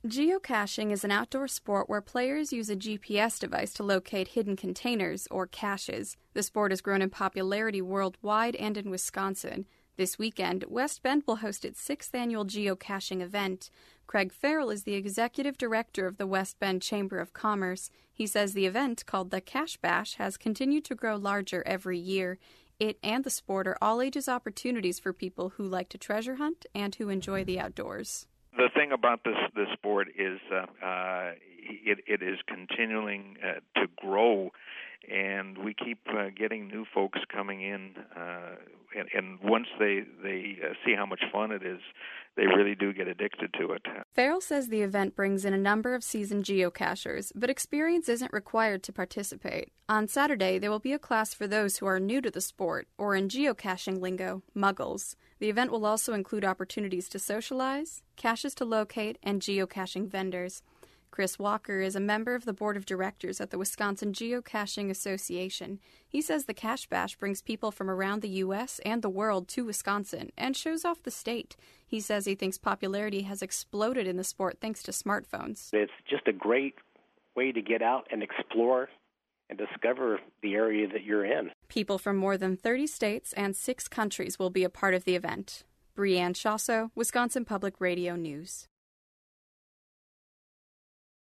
Geocaching is an outdoor sport where players use a GPS device to locate hidden containers, or caches. The sport has grown in popularity worldwide and in Wisconsin. This weekend, West Bend will host its 6th annual geocaching event. Craig Farrell is the executive director of the West Bend Chamber of Commerce. He says the event, called the Cache Bash, has continued to grow larger every year. It and the sport are all ages opportunities for people who like to treasure hunt and who enjoy the outdoors. The thing about this sport is it is continuing to grow, and we keep getting new folks coming in. And once they see how much fun it is, they really do get addicted to it. Farrell says the event brings in a number of seasoned geocachers, but experience isn't required to participate. On Saturday, there will be a class for those who are new to the sport, or in geocaching lingo, muggles. The event will also include opportunities to socialize, caches to locate, and geocaching vendors. Chris Walker is a member of the board of directors at the Wisconsin Geocaching Association. He says the Cache Bash brings people from around the U.S. and the world to Wisconsin and shows off the state. He says he thinks popularity has exploded in the sport thanks to smartphones. It's just a great way to get out and explore and discover the area that you're in. People from more than 30 states and 6 countries will be a part of the event. Brianne Chasso, Wisconsin Public Radio News.